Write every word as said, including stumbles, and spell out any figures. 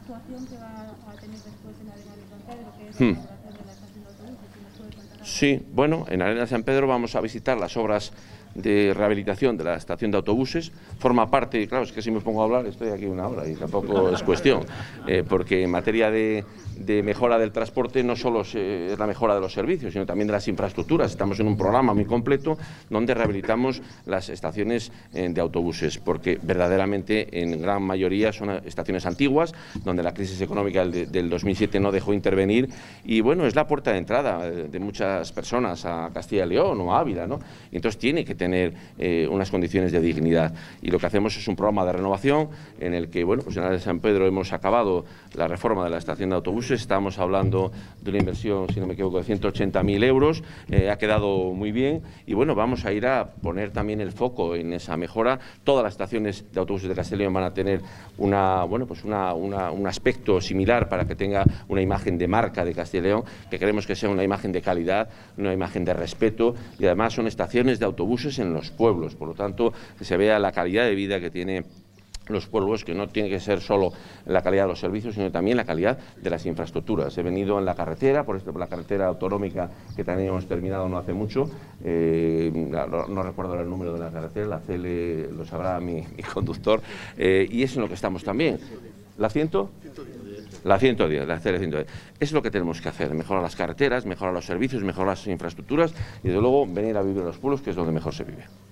actuación que va a tener después en Arenas de San Pedro, que es Hmm. la inauguración de la estación de autobuses, si nos puede contar algo. Sí, bueno, en Arenas de San Pedro vamos a visitar las obras de rehabilitación de la estación de autobuses. Forma parte, claro, es que si me pongo a hablar estoy aquí una hora y tampoco es cuestión, eh, porque en materia de, de mejora del transporte no solo se, es la mejora de los servicios, sino también de las infraestructuras. Estamos en un programa muy completo donde rehabilitamos las estaciones eh, de autobuses, porque verdaderamente en gran mayoría son estaciones antiguas, donde la crisis económica del, del dos mil siete no dejó intervenir, y bueno, es la puerta de entrada de, de muchas personas a Castilla y León o a Ávila, ¿no? Y entonces tiene que tener eh, unas condiciones de dignidad, y lo que hacemos es un programa de renovación en el que, bueno, pues en Arenas de San Pedro hemos acabado la reforma de la estación de autobuses. Estamos hablando de una inversión, si no me equivoco, de ciento ochenta mil euros, eh, ha quedado muy bien, y bueno, vamos a ir a poner también el foco en esa mejora. Todas las estaciones de autobuses de Castilla y León van a tener una, bueno, pues una, una, un aspecto similar para que tenga una imagen de marca de Castilla y León, que queremos que sea una imagen de calidad, una imagen de respeto, y además son estaciones de autobuses en los pueblos, por lo tanto que se vea la calidad de vida que tiene los pueblos, que no tiene que ser solo la calidad de los servicios, sino también la calidad de las infraestructuras. He venido en la carretera, por ejemplo, la carretera autonómica que también hemos terminado no hace mucho, eh, no, no recuerdo el número de la carretera, la C L lo sabrá mi, mi conductor, eh, y es en lo que estamos también. ¿La ciento? La ciento diez, la C L ciento diez. Es lo que tenemos que hacer, mejorar las carreteras, mejorar los servicios, mejorar las infraestructuras y desde luego venir a vivir en los pueblos, que es donde mejor se vive.